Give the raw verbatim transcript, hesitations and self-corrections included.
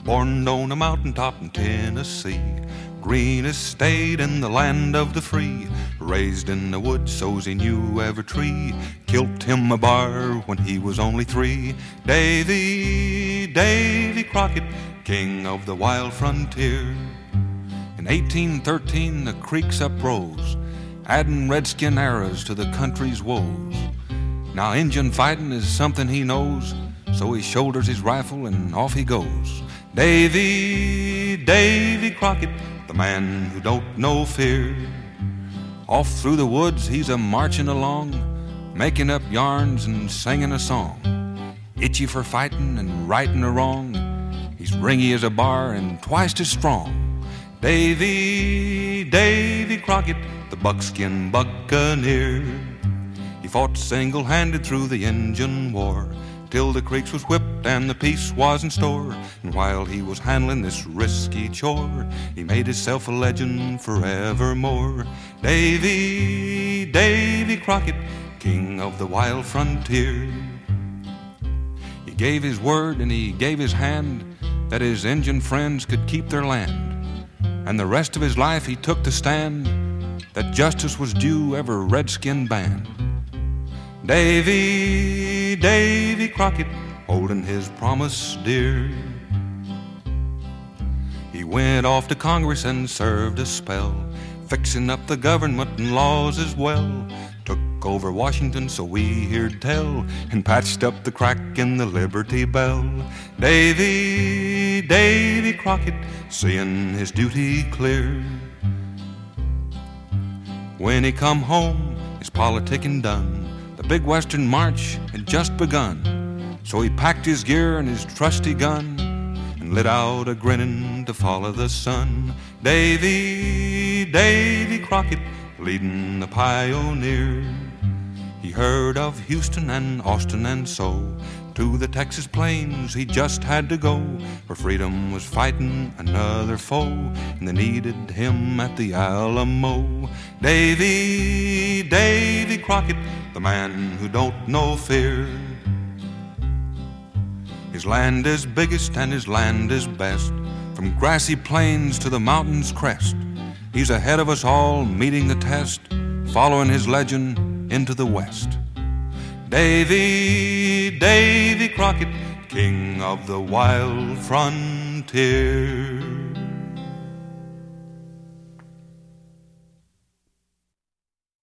born on a mountaintop in Tennessee, greenest state in the land of the free. Raised in the woods so's he knew every tree, killed him a bar when he was only three. Davy, Davy Crockett, king of the wild frontier. In eighteen thirteen the Creeks uprose, adding redskin eras to the country's woes. Now Injun fighting is something he knows, so he shoulders his rifle and off he goes. Davy, Davy Crockett, the man who don't know fear. Off through the woods he's a marching along, making up yarns and singing a song. Itchy for fighting and righting a wrong, he's ringy as a bar and twice as strong. Davy, Davy Crockett, the buckskin buccaneer. He fought single-handed through the Injun War, till the Creeks was whipped and the peace was in store. And while he was handling this risky chore, he made himself a legend forevermore. Davy, Davy Crockett, king of the wild frontier. He gave his word and he gave his hand that his Injun friends could keep their land. And the rest of his life he took the stand that justice was due every redskin band. Davy, Davy Crockett, holding his promise dear. He went off to Congress and served a spell, fixing up the government and laws as well. Took over Washington, so we heard tell, and patched up the crack in the Liberty Bell. Davy, Davy Crockett, seeing his duty clear. When he come home, his politicking done, the big western march had just begun. So he packed his gear and his trusty gun and lit out a grinning to follow the sun. Davy, Davy Crockett, leading the pioneer. He heard of Houston and Austin and so to the Texas plains he just had to go, where freedom was fighting another foe and they needed him at the Alamo. Davy, Davy Crockett, the man who don't know fear. His land is biggest and his land is best, from grassy plains to the mountain's crest. He's ahead of us all, meeting the test, following his legend into the west. Davy, Davy Crockett, king of the wild frontier.